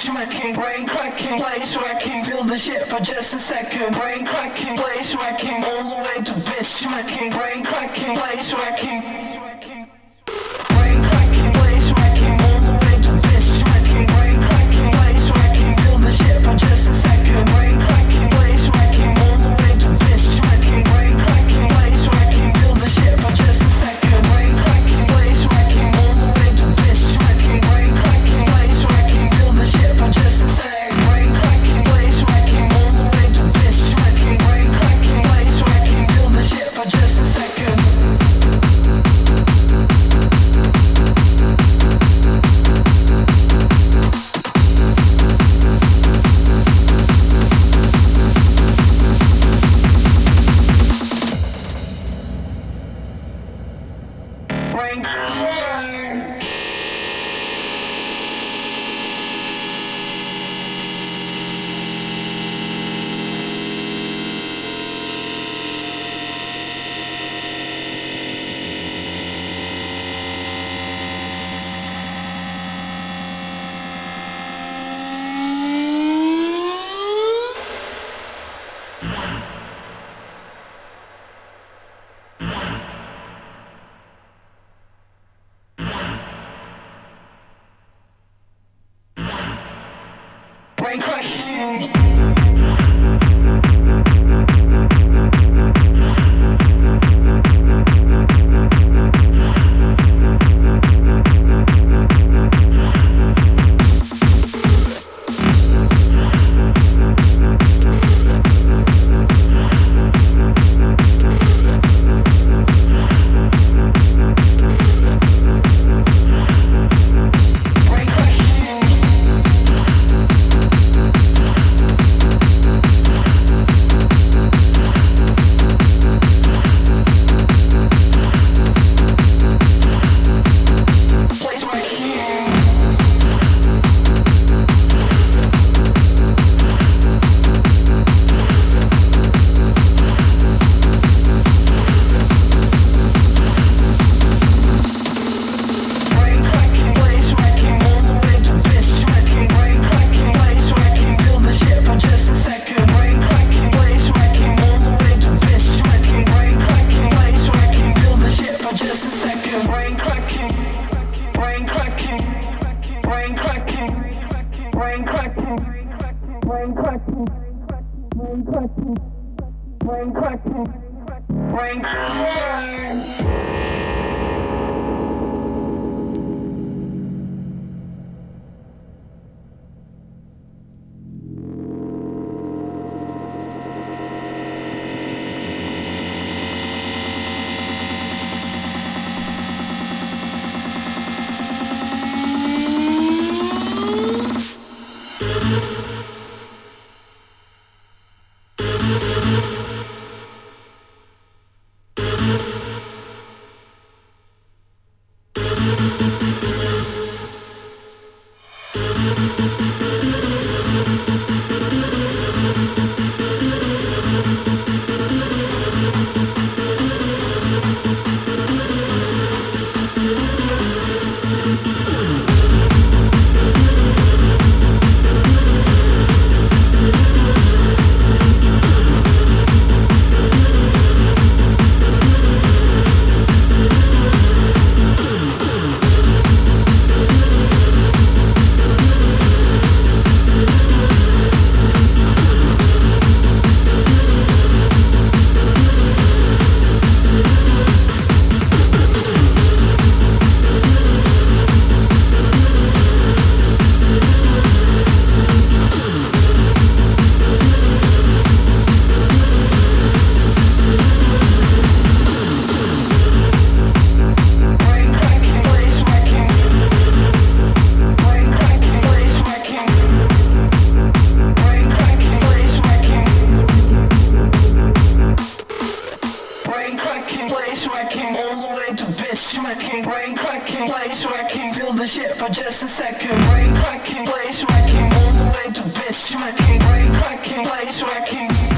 smacking, brain cracking, place wrecking, feel the shit for just a second, brain cracking, place wrecking, all the way to bitch smacking, brain cracking, place wrecking, brain cracking, place wrecking, all the way to bitch smacking, brain cracking, place wrecking, feel the shit for just a second, brain cracking, place wrecking, all the way to bitch smacking, brain cracking, place wrecking, feel the shit for just a second, brain cracking, place wrecking, all the way to bitch smacking, brain cracking, place wrecking, feel the shit for just a sec, brain cracking, place wrecking, all the way to bitch smacking, brain cracking, place wrecking, feel the shit for just a second. Brain cracking. Smacking, brain cracking, place wrecking, feel the shit for just a second, brain cracking, place wrecking, all the way to bitch smacking, brain cracking, place wrecking.